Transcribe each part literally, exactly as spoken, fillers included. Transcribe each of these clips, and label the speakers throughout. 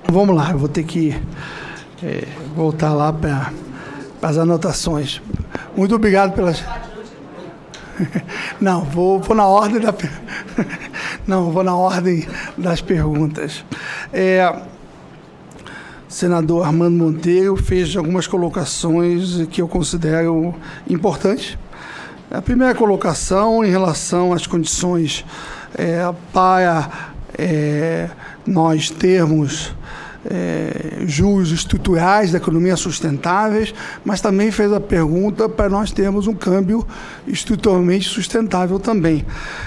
Speaker 1: Vamos lá, eu vou ter que é, voltar lá para as anotações. Muito obrigado pelas... Não, vou, vou na ordem da... Não, vou na ordem das perguntas. É, o senador Armando Monteiro fez algumas colocações que eu considero importantes. A primeira colocação em relação às condições é, para é, nós termos é, juros estruturais da economia sustentáveis, mas também fez a pergunta para nós termos um câmbio estruturalmente sustentável também.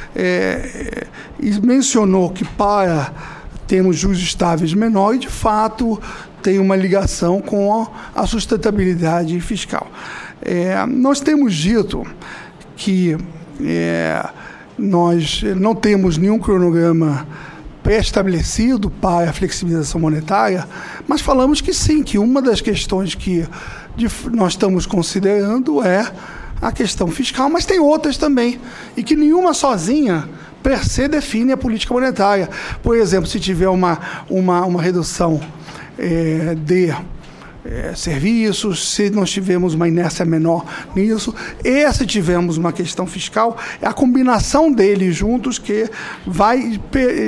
Speaker 1: É, e mencionou que para termos juros estáveis menores, de fato, tem uma ligação com a sustentabilidade fiscal. É, nós temos dito que é, nós não temos nenhum cronograma pré-estabelecido para a flexibilização monetária, mas falamos que sim, que uma das questões que de, nós estamos considerando é a questão fiscal, mas tem outras também, e que nenhuma sozinha per se define a política monetária. Por exemplo, se tiver uma, uma, uma redução é, de É, serviços, se nós tivermos uma inércia menor nisso, e se tivermos uma questão fiscal, é a combinação deles juntos que vai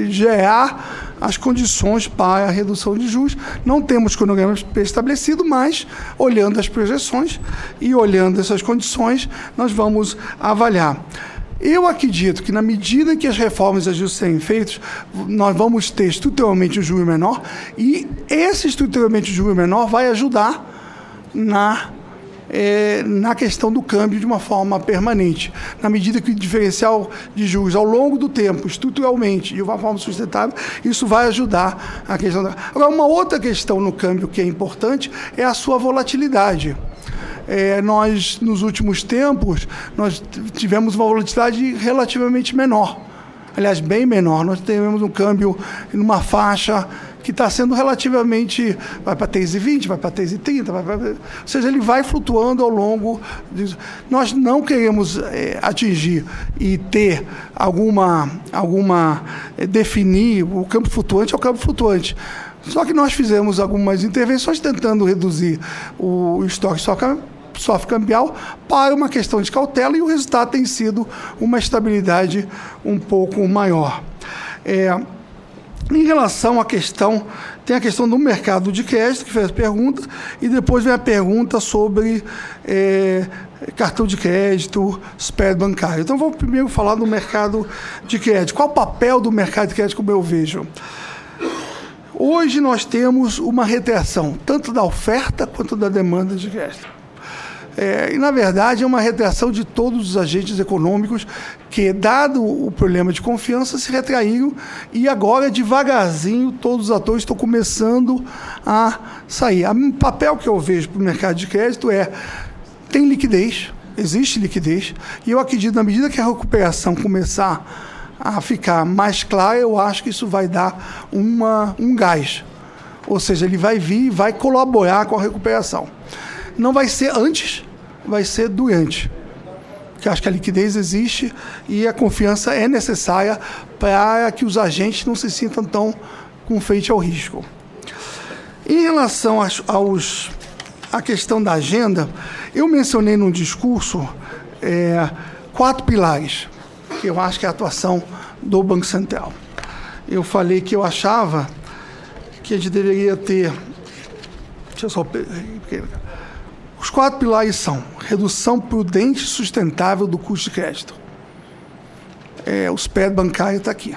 Speaker 1: gerar as condições para a redução de juros. Não temos cronograma estabelecido, mas olhando as projeções e olhando essas condições, nós vamos avaliar. Eu acredito que, na medida que as reformas e ajustes serem feitos, nós vamos ter estruturalmente um juro menor, e esse estruturalmente juro menor vai ajudar na, é, na questão do câmbio de uma forma permanente. Na medida que o diferencial de juros ao longo do tempo, estruturalmente, de uma forma sustentável, isso vai ajudar a questão da... Agora, uma outra questão no câmbio que é importante é a sua volatilidade. É, nós, nos últimos tempos, nós tivemos uma volatilidade relativamente menor. Aliás, bem menor. Nós tivemos um câmbio numa faixa que está sendo relativamente... Vai para três e vinte, vai para três e trinta, vai pra, ou seja, ele vai flutuando ao longo... De, nós não queremos é, atingir e ter alguma... alguma é, definir o câmbio flutuante é o câmbio flutuante. Só que nós fizemos algumas intervenções tentando reduzir o estoque soft cambial para uma questão de cautela, e o resultado tem sido uma estabilidade um pouco maior. É, em relação à questão, tem a questão do mercado de crédito, que fez a pergunta, e depois vem a pergunta sobre é, cartão de crédito, spread bancário. Então, vou primeiro falar do mercado de crédito. Qual o papel do mercado de crédito, como eu vejo? Hoje nós temos uma retração, tanto da oferta quanto da demanda de crédito. É, e, na verdade, é uma retração de todos os agentes econômicos que, dado o problema de confiança, se retraíram, e agora, devagarzinho, todos os atores estão começando a sair. O papel que eu vejo para o mercado de crédito é: tem liquidez, existe liquidez, e eu acredito, na medida que a recuperação começar a ficar mais clara, eu acho que isso vai dar uma, um gás. Ou seja, ele vai vir e vai colaborar com a recuperação. Não vai ser antes, vai ser durante. Porque acho que a liquidez existe e a confiança é necessária para que os agentes não se sintam tão com frente ao risco. Em relação aos, aos, à questão da agenda, eu mencionei no discurso é, quatro pilares, que eu acho que é a atuação do Banco Central. Eu falei que eu achava que a gente deveria ter... Deixa eu só... Os quatro pilares são: redução prudente e sustentável do custo de crédito. É, o spread bancário está aqui.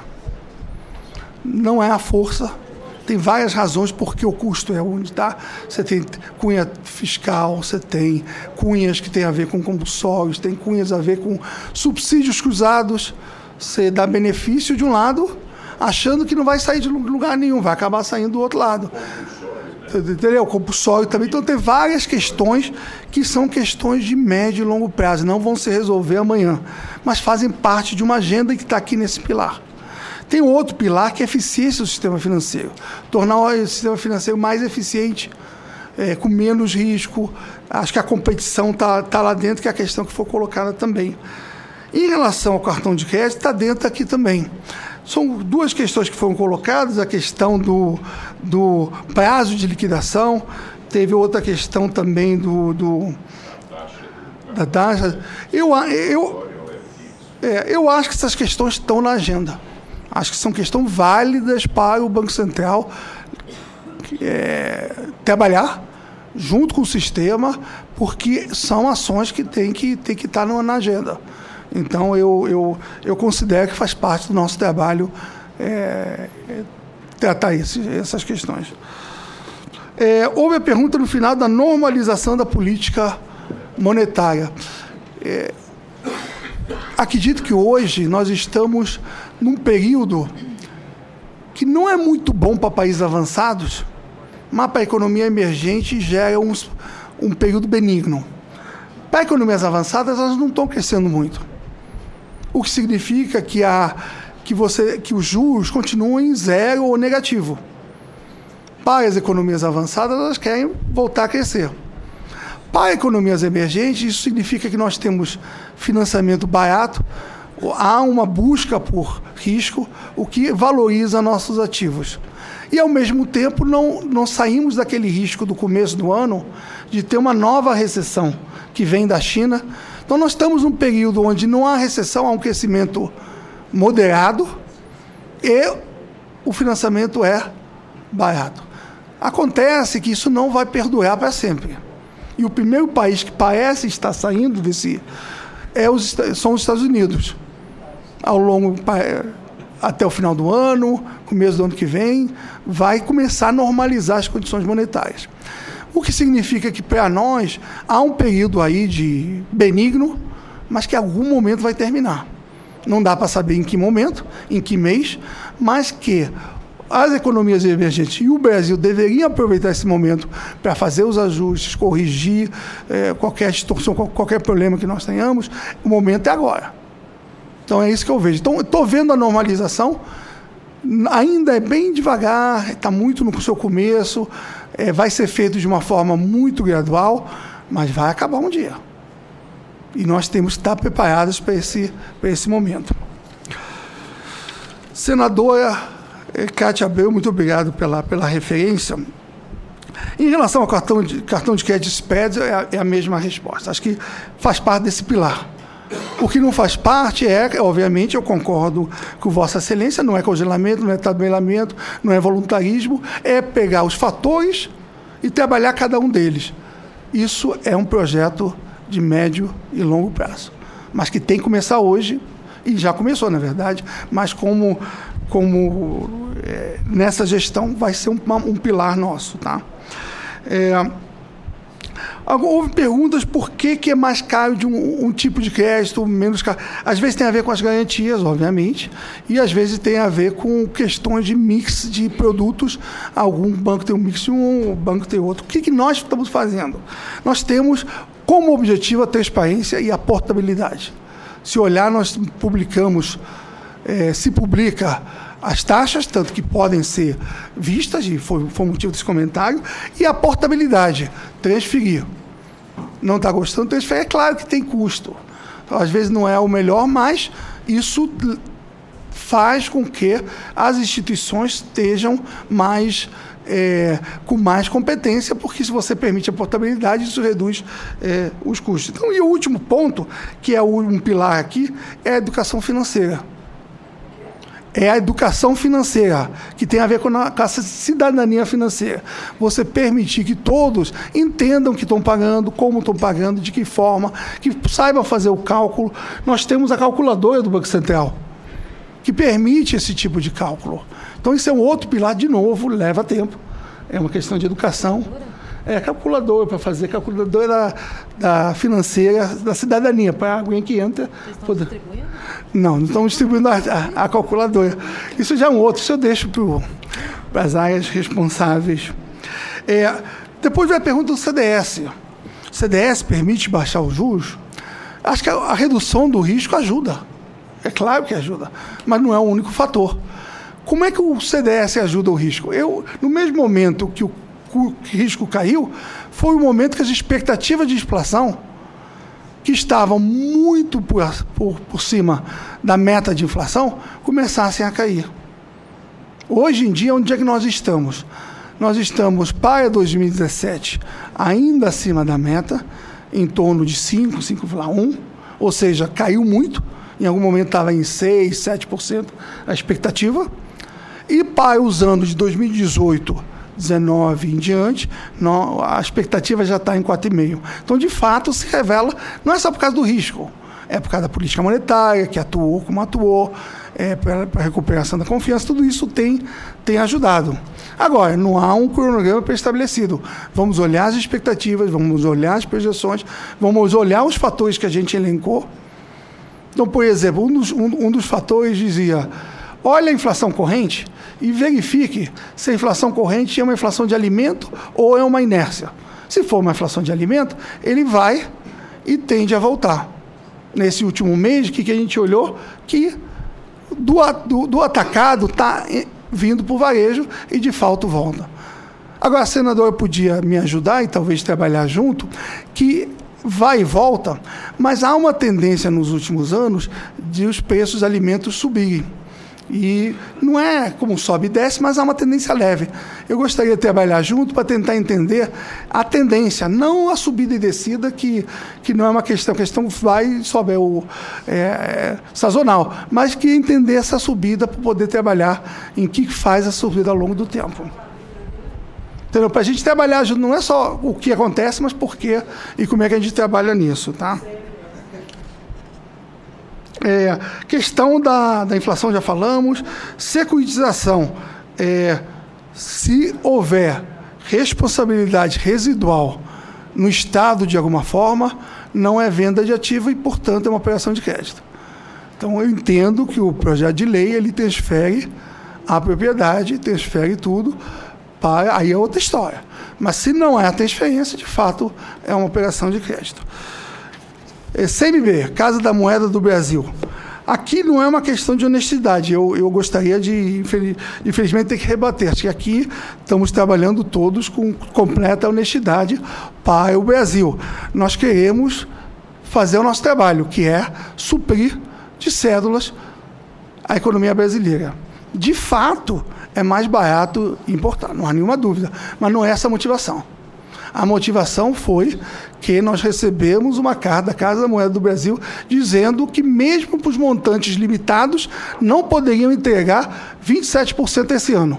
Speaker 1: Não é a força. Tem várias razões porque o custo é onde está. Você tem cunha fiscal, você tem cunhas que tem a ver com compulsórios, tem cunhas a ver com subsídios cruzados. Você dá benefício de um lado, achando que não vai sair de lugar nenhum, vai acabar saindo do outro lado. Entendeu? Compulsório também. Então, tem várias questões que são questões de médio e longo prazo, não vão se resolver amanhã, mas fazem parte de uma agenda que está aqui nesse pilar. Tem outro pilar que é a eficiência do sistema financeiro, tornar o sistema financeiro mais eficiente, é, com menos risco. Acho que a competição está tá lá dentro, que é a questão que foi colocada também. Em relação ao cartão de crédito, está dentro aqui também. São duas questões que foram colocadas, a questão do, do prazo de liquidação, teve outra questão também do, do da taxa. Eu, eu, é, eu acho que essas questões estão na agenda. Acho que são questões válidas para o Banco Central é, trabalhar junto com o sistema, porque são ações que têm que, têm que estar na agenda. Então, eu, eu, eu considero que faz parte do nosso trabalho é, tratar esse, essas questões. É, houve a pergunta no final da normalização da política monetária. É, acredito que hoje nós estamos num período que não é muito bom para países avançados, mas para a economia emergente gera um, um período benigno. Para economias avançadas, elas não estão crescendo muito. O que significa que, a, que, você, que os juros continuam em zero ou negativo. Para as economias avançadas, elas querem voltar a crescer. Para economias emergentes, isso significa que nós temos financiamento barato, há uma busca por risco, o que valoriza nossos ativos. E, ao mesmo tempo, não, não saímos daquele risco do começo do ano de ter uma nova recessão que vem da China. Então, nós estamos num período onde não há recessão, há um crescimento moderado e o financiamento é barato. Acontece que isso não vai perdurar para sempre. E o primeiro país que parece estar saindo desse é os, são os Estados Unidos. Ao longo, até o final do ano, começo do ano que vem, vai começar a normalizar as condições monetárias. O que significa que, para nós, há um período aí de benigno, mas que em algum momento vai terminar. Não dá para saber em que momento, em que mês, mas que as economias emergentes e o Brasil deveriam aproveitar esse momento para fazer os ajustes, corrigir é, qualquer distorção, qualquer problema que nós tenhamos. O momento é agora. Então, é isso que eu vejo. Então, estou vendo a normalização, ainda é bem devagar, está muito no seu começo, é, vai ser feito de uma forma muito gradual, mas vai acabar um dia. E nós temos que estar preparados para esse, para esse momento. Senadora Cátia Abreu, muito obrigado pela, pela referência. Em relação ao cartão de, cartão de crédito SPED, é a, é a mesma resposta. Acho que faz parte desse pilar. O que não faz parte é, obviamente, eu concordo com Vossa Excelência, não é congelamento, não é tabelamento, não é voluntarismo, é pegar os fatores e trabalhar cada um deles. Isso é um projeto de médio e longo prazo, mas que tem que começar hoje, e já começou, na verdade, mas como, como é, nessa gestão vai ser um, um pilar nosso. Tá? É, houve perguntas por que, que é mais caro de um, um tipo de crédito, menos caro. Às vezes tem a ver com as garantias, obviamente, e às vezes tem a ver com questões de mix de produtos. Algum banco tem um mix de um, o banco tem outro. O que, que nós estamos fazendo? Nós temos como objetivo a transparência e a portabilidade. Se olhar, nós publicamos, eh, se publica as taxas, tanto que podem ser vistas, e foi, foi o motivo desse comentário, e a portabilidade, transferir. Não está gostando, transferir, é claro que tem custo. Então, às vezes não é o melhor, mas isso faz com que as instituições estejam mais, é, com mais competência, porque se você permite a portabilidade, isso reduz é, os custos. Então, e o último ponto, que é um pilar aqui, é a educação financeira. É a educação financeira, que tem a ver com a, com a cidadania financeira. Você permitir que todos entendam que estão pagando, como estão pagando, de que forma, que saibam fazer o cálculo. Nós temos a calculadora do Banco Central, que permite esse tipo de cálculo. Então, isso é um outro pilar, de novo, leva tempo. É uma questão de educação. É calculadora para fazer, calculadora da, da financeira, da cidadania, para alguém que entra.
Speaker 2: Vocês estão
Speaker 1: poder...
Speaker 2: distribuindo?
Speaker 1: Não, não estamos distribuindo a, a, a calculadora. Isso já é um outro, isso eu deixo para as áreas responsáveis. É, depois vem a pergunta do C D S. O C D S permite baixar os juros? Acho que a, a redução do risco ajuda. É claro que ajuda, mas não é o único fator. Como é que o C D S ajuda o risco? Eu, no mesmo momento que o o risco caiu, foi o momento que as expectativas de inflação que estavam muito por, por, por cima da meta de inflação começassem a cair. Hoje em dia, onde é que nós estamos? Nós estamos, para dois mil e dezessete, ainda acima da meta, em torno de cinco, cinco vírgula um, ou seja, caiu muito. Em algum momento estava em seis, sete por cento a expectativa. E para os anos de dois mil e dezoito, dezenove em diante, não, a expectativa já está em quatro vírgula cinco. Então, de fato, se revela, não é só por causa do risco, é por causa da política monetária, que atuou como atuou, é, para a recuperação da confiança, tudo isso tem, tem ajudado. Agora, não há um cronograma pré-estabelecido. Vamos olhar as expectativas, vamos olhar as projeções, vamos olhar os fatores que a gente elencou. Então, por exemplo, um dos, um, um dos fatores dizia, olha a inflação corrente e verifique se a inflação corrente é uma inflação de alimento ou é uma inércia. Se for uma inflação de alimento, ele vai e tende a voltar. Nesse último mês, o que, que a gente olhou? Que do, do, do atacado está vindo para o varejo e, de fato, volta. Agora, a senadora podia me ajudar e talvez trabalhar junto, que vai e volta, mas há uma tendência nos últimos anos de os preços de alimentos subirem. E não é como sobe e desce, mas há uma tendência leve. Eu gostaria de trabalhar junto para tentar entender a tendência, não a subida e descida, que, que não é uma questão, a questão vai e sobe, é, o, é, é sazonal, mas que entender essa subida para poder trabalhar em que faz a subida ao longo do tempo. Entendeu? Para a gente trabalhar junto, não é só o que acontece, mas por quê e como é que a gente trabalha nisso, tá? É, questão da, da inflação, já falamos. Securitização. É, se houver responsabilidade residual no Estado, de alguma forma, não é venda de ativo e, portanto, é uma operação de crédito. Então, eu entendo que o projeto de lei ele transfere a propriedade, transfere tudo, para, aí é outra história. Mas, se não é a transferência, de fato, é uma operação de crédito. C M B, Casa da Moeda do Brasil. Aqui não é uma questão de honestidade. Eu, eu gostaria de, infeliz, infelizmente, ter que rebater. Acho que aqui estamos trabalhando todos com completa honestidade para o Brasil. Nós queremos fazer o nosso trabalho, que é suprir de cédulas a economia brasileira. De fato, é mais barato importar, não há nenhuma dúvida. Mas não é essa a motivação. A motivação foi que nós recebemos uma carta da Casa da Moeda do Brasil dizendo que, mesmo para os montantes limitados, não poderiam entregar vinte e sete por cento esse ano.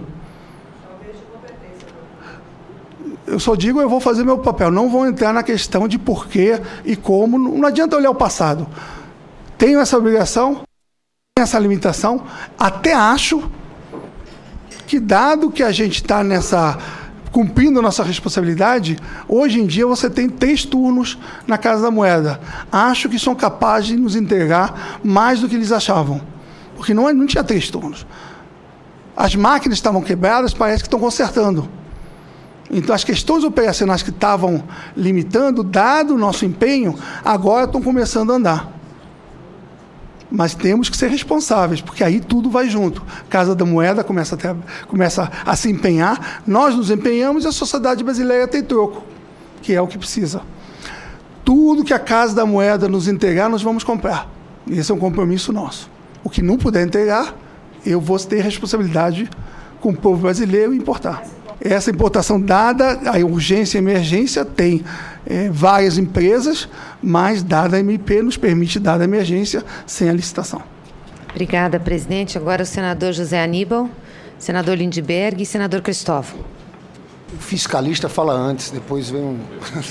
Speaker 1: Eu só digo, eu vou fazer meu papel. Não vou entrar na questão de porquê e como. Não adianta olhar o passado. Tenho essa obrigação, tenho essa limitação. Até acho que, dado que a gente está nessa... cumprindo a nossa responsabilidade, hoje em dia você tem três turnos na Casa da Moeda. Acho que são capazes de nos entregar mais do que eles achavam, porque não, não tinha três turnos. As máquinas estavam quebradas, parece que estão consertando. Então, as questões operacionais que estavam limitando, dado o nosso empenho, agora estão começando a andar. Mas temos que ser responsáveis, porque aí tudo vai junto. Casa da Moeda começa a, ter, começa a se empenhar, nós nos empenhamos e a sociedade brasileira tem troco, que é o que precisa. Tudo que a Casa da Moeda nos entregar, nós vamos comprar. Esse é um compromisso nosso. O que não puder entregar, eu vou ter responsabilidade com o povo brasileiro e importar. Essa importação, dada a urgência e emergência, tem é, várias empresas, mas, dada a M P, nos permite dar a emergência sem a licitação.
Speaker 2: Obrigada, presidente. Agora o senador José Aníbal, senador Lindbergh e senador Cristóvão.
Speaker 3: O fiscalista fala antes, depois vem um...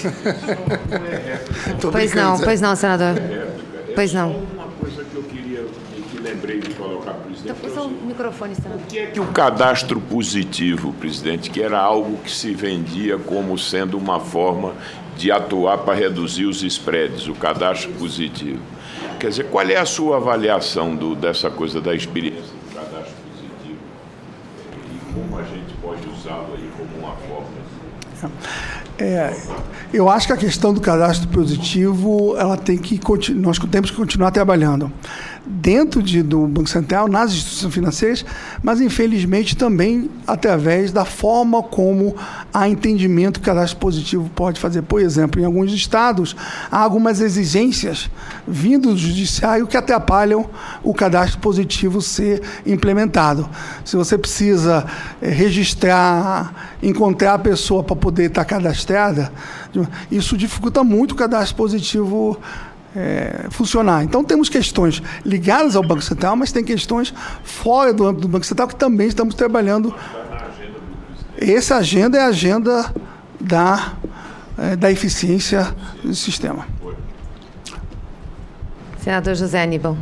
Speaker 2: Pois não, pois não, senador. Pois não.
Speaker 4: Uma coisa que eu queria, que lembrei de colocar, presidente.
Speaker 2: Então, usa o microfone, senador.
Speaker 4: O que é que o cadastro positivo, presidente, que era algo que se vendia como sendo uma forma de atuar para reduzir os spreads, o cadastro positivo. Quer dizer, qual é a sua avaliação do, dessa coisa da experiência do cadastro positivo e como a gente pode usá-lo aí como uma forma?
Speaker 1: É, eu acho que a questão do cadastro positivo, ela tem que nós temos que continuar trabalhando dentro de, do Banco Central, nas instituições financeiras, mas infelizmente também através da forma como há entendimento que o cadastro positivo pode fazer. Por exemplo, em alguns estados, há algumas exigências vindo do judiciário que atrapalham o cadastro positivo ser implementado. Se você precisa é, registrar, encontrar a pessoa para poder estar cadastrada, isso dificulta muito o cadastro positivo É, funcionar. Então, temos questões ligadas ao Banco Central, mas tem questões fora do âmbito do Banco Central que também estamos trabalhando. Essa agenda é a agenda da, é, da eficiência do sistema.
Speaker 2: Senador José Aníbal.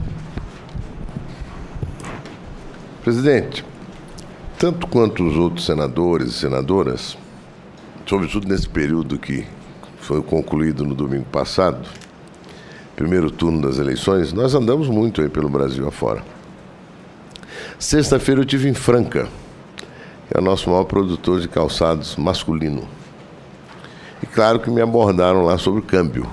Speaker 5: Presidente, tanto quanto os outros senadores e senadoras, sobretudo nesse período que foi concluído no domingo passado, primeiro turno das eleições, nós andamos muito aí pelo Brasil afora. Sexta-feira eu estive em Franca, que é o nosso maior produtor de calçados masculino. E claro que me abordaram lá sobre o câmbio.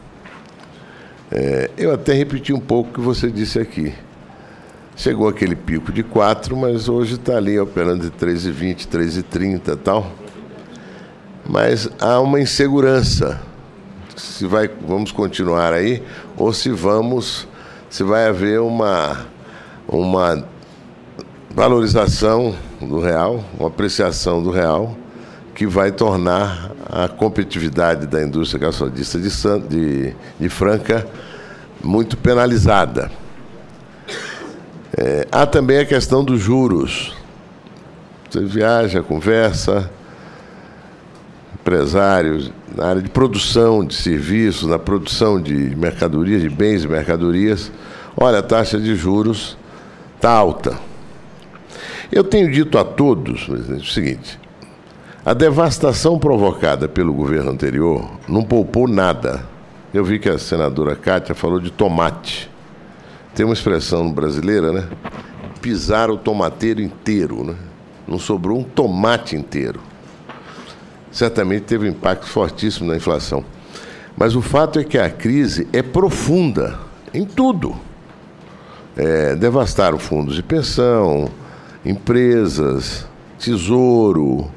Speaker 5: É, eu até repeti um pouco o que você disse aqui. Chegou aquele pico de quatro, mas hoje está ali operando de três e vinte, três e trinta e tal. Mas há uma insegurança. Se vai, vamos continuar aí, ou se vamos, se vai haver uma, uma valorização do real, uma apreciação do real, que vai tornar a competitividade da indústria calçadista de, de, de Franca muito penalizada. É, há também a questão dos juros. Você viaja, conversa, empresários na área de produção de serviços, na produção de mercadorias, de bens e mercadorias. Olha, a taxa de juros está alta. Eu tenho dito a todos, presidente, o seguinte: a devastação provocada pelo governo anterior não poupou nada. Eu vi que a senadora Kátia falou de tomate. Tem uma expressão brasileira, né? Pisar o tomateiro inteiro, né? Não sobrou um tomate inteiro. Certamente teve um impacto fortíssimo na inflação. Mas o fato é que a crise é profunda em tudo. É, devastaram fundos de pensão, empresas, tesouro.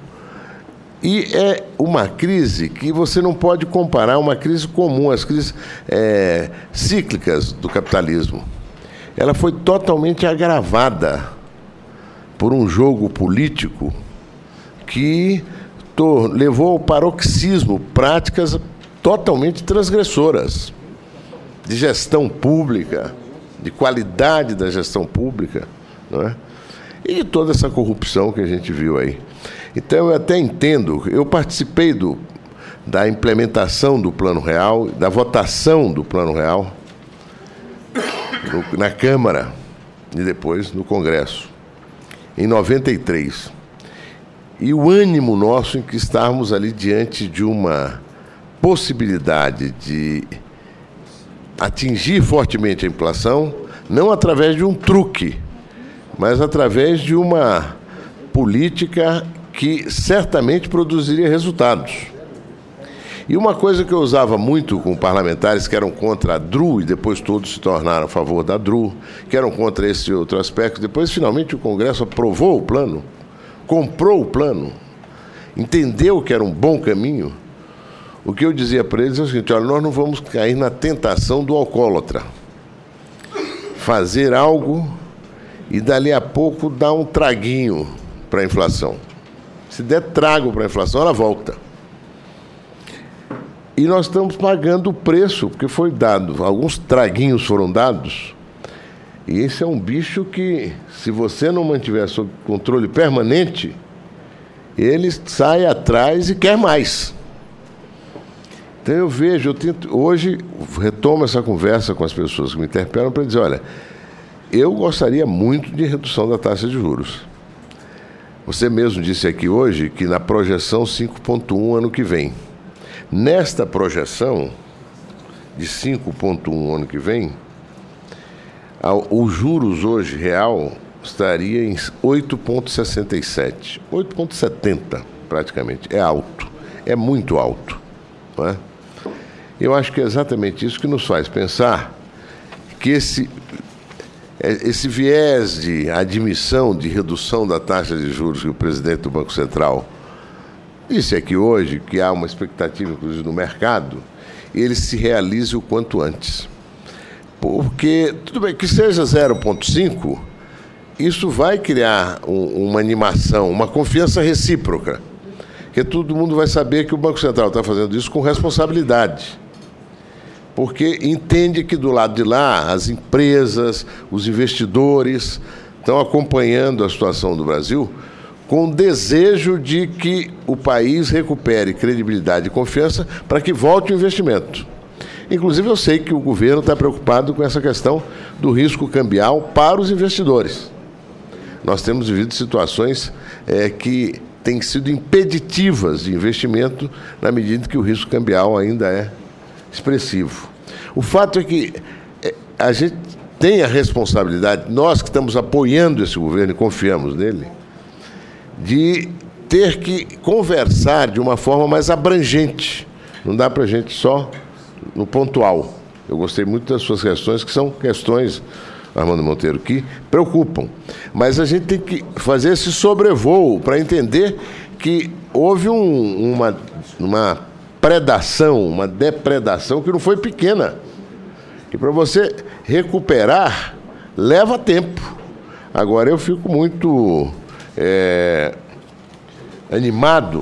Speaker 5: E é uma crise que você não pode comparar a uma crise comum, as crises é, cíclicas do capitalismo. Ela foi totalmente agravada por um jogo político que levou ao paroxismo práticas totalmente transgressoras de gestão pública, de qualidade da gestão pública, não é? E de toda essa corrupção que a gente viu aí. Então, eu até entendo, eu participei do, da implementação do Plano Real, da votação do Plano Real no, na Câmara e depois no Congresso, em noventa e três. E o ânimo nosso em que estávamos ali diante de uma possibilidade de atingir fortemente a inflação, não através de um truque, mas através de uma política que certamente produziria resultados. E uma coisa que eu usava muito com parlamentares que eram contra a D R U, e depois todos se tornaram a favor da D R U, que eram contra esse outro aspecto, depois finalmente o Congresso aprovou o plano, comprou o plano, entendeu que era um bom caminho. O que eu dizia para eles é o seguinte: olha, nós não vamos cair na tentação do alcoólatra. Fazer algo e dali a pouco dar um traguinho para a inflação. Se der trago para a inflação, ela volta. E nós estamos pagando o preço, porque foi dado, alguns traguinhos foram dados. E esse é um bicho que, se você não mantiver sob controle permanente, ele sai atrás e quer mais. Então eu vejo, eu tento, hoje retomo essa conversa com as pessoas que me interpelam para dizer: olha, eu gostaria muito de redução da taxa de juros. Você mesmo disse aqui hoje que na projeção cinco vírgula um ano que vem. Nesta projeção de cinco vírgula um ano que vem, os juros hoje real estaria em oito vírgula sessenta e sete, oito vírgula setenta praticamente. É alto. é muito alto. Não é? Eu acho que é exatamente isso que nos faz pensar que esse, esse viés de admissão de redução da taxa de juros que o presidente do Banco Central disse aqui hoje, que há uma expectativa, inclusive, no mercado, ele se realize o quanto antes. Porque, tudo bem, que seja zero vírgula cinco, isso vai criar um, uma animação, uma confiança recíproca, que todo mundo vai saber que o Banco Central está fazendo isso com responsabilidade, porque entende que do lado de lá as empresas, os investidores estão acompanhando a situação do Brasil com o desejo de que o país recupere credibilidade e confiança para que volte o investimento. Inclusive, eu sei que o governo está preocupado com essa questão do risco cambial para os investidores. Nós temos vivido situações é, que têm sido impeditivas de investimento na medida em que o risco cambial ainda é expressivo. O fato é que é, a gente tem a responsabilidade, nós que estamos apoiando esse governo e confiamos nele, de ter que conversar de uma forma mais abrangente. Não dá para a gente só no pontual. Eu gostei muito das suas questões, que são questões, Armando Monteiro, que preocupam. Mas a gente tem que fazer esse sobrevoo para entender que houve um, uma, uma predação, uma depredação que não foi pequena. E para você recuperar, leva tempo. Agora, eu fico muito é, animado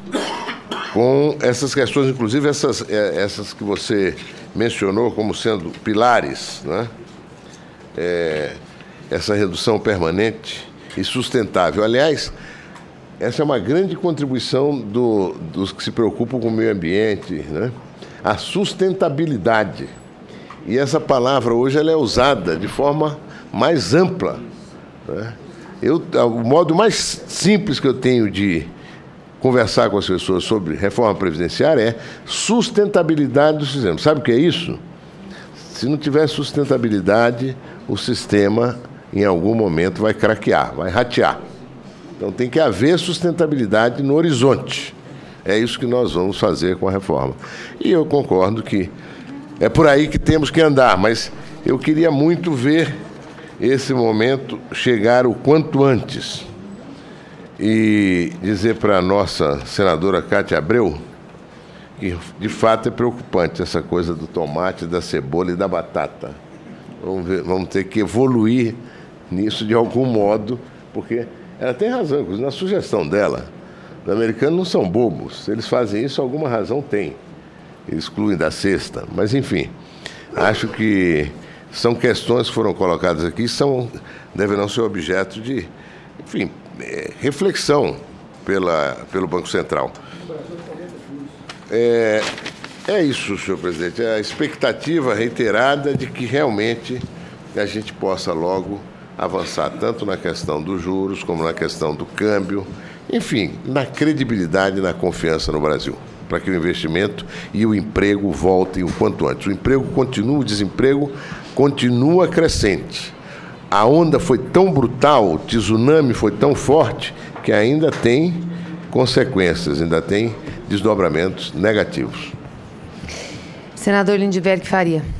Speaker 5: com essas questões, inclusive essas, essas que você mencionou como sendo pilares, né? É, essa redução permanente e sustentável. Aliás, essa é uma grande contribuição do, dos que se preocupam com o meio ambiente, né? A sustentabilidade. E essa palavra hoje ela é usada de forma mais ampla, né? Eu, o modo mais simples que eu tenho de conversar com as pessoas sobre reforma previdenciária é sustentabilidade do sistema. Sabe o que é isso? Se não tiver sustentabilidade, o sistema, em algum momento, vai craquear, vai ratear. Então, tem que haver sustentabilidade no horizonte. É isso que nós vamos fazer com a reforma. E eu concordo que é por aí que temos que andar, mas eu queria muito ver esse momento chegar o quanto antes. E dizer para a nossa senadora Cátia Abreu que, de fato, é preocupante essa coisa do tomate, da cebola e da batata. Vamos ver, vamos ter que evoluir nisso de algum modo, porque ela tem razão, inclusive na sugestão dela. Os americanos não são bobos, se eles fazem isso, alguma razão tem. Eles excluem da cesta, mas enfim, acho que são questões que foram colocadas aqui, são, deverão ser objeto de, enfim, é, reflexão pela, pelo Banco Central. É, é isso, senhor presidente, é a expectativa reiterada de que realmente a gente possa logo avançar tanto na questão dos juros como na questão do câmbio, enfim, na credibilidade e na confiança no Brasil, para que o investimento e o emprego voltem o quanto antes. O emprego continua, o desemprego continua crescente. A onda foi tão brutal, o tsunami foi tão forte, que ainda tem consequências, ainda tem desdobramentos negativos.
Speaker 2: Senador Lindbergh Faria.